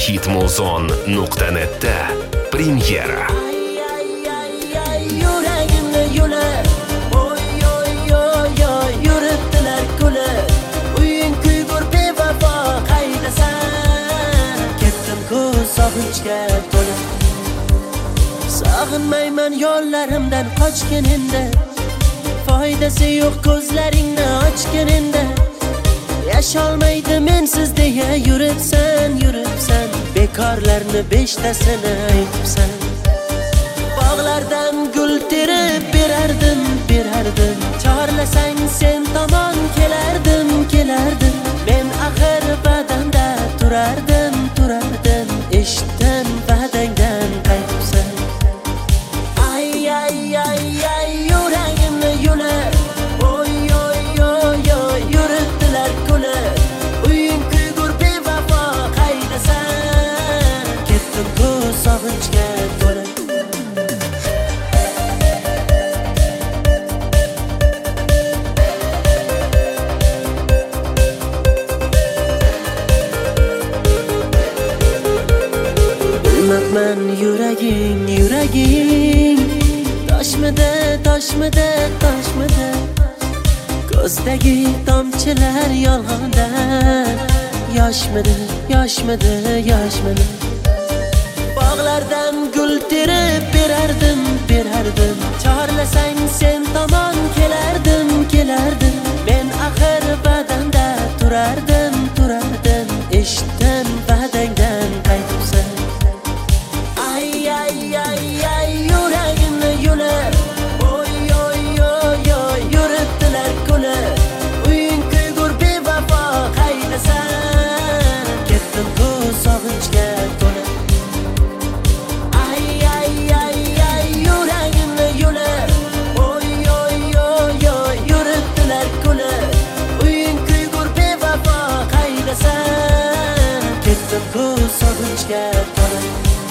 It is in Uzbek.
hitmuzon.net'da premyera. Yuragimni yulib, oy yuribdilar kulib. Uying kuygur bevafo qaydasan? Ketdim-ku sog'inchga to'lib. Sog'inmayman yo'llarimdan qochgin endi. Foydasi yo'q ko'zlaringni ochgin endi. Yasholmaydi mensiz deya yuribsan. Bekorlarni beshtasini aytibsan. Bog'lardan gul terib berardim. Chorlasang sen tomon kelardim. Men axir badanda turardim. Eshitdim badangdan qaytibsan. Ay yuragimni yulib, oy yuribdilar kulib. Uying kuygur bevafo qaydasan? Ketdim-ku sog'inchga to'lib. Bilmabman yuraging toshmidi. Ko'zdagi tomchilar yolg'ondan yoshmidi. Bog'lardan gul terib berardim. Chorlasang sen tomon kelardim. Men axir badanda turardim. Eshitdim badangdan qaytibsan. Ay yuragimni yulib, oy yuribdilar kulib. Uying kuygur bevafo qaydasan? Ketdim-ku sog'inchga to'lib. Ay yuragimni yulib, oy yuribdilar kulib. Uying kuygur bevafo qaydasan? Ketdim-ku sog'inchga to'lib.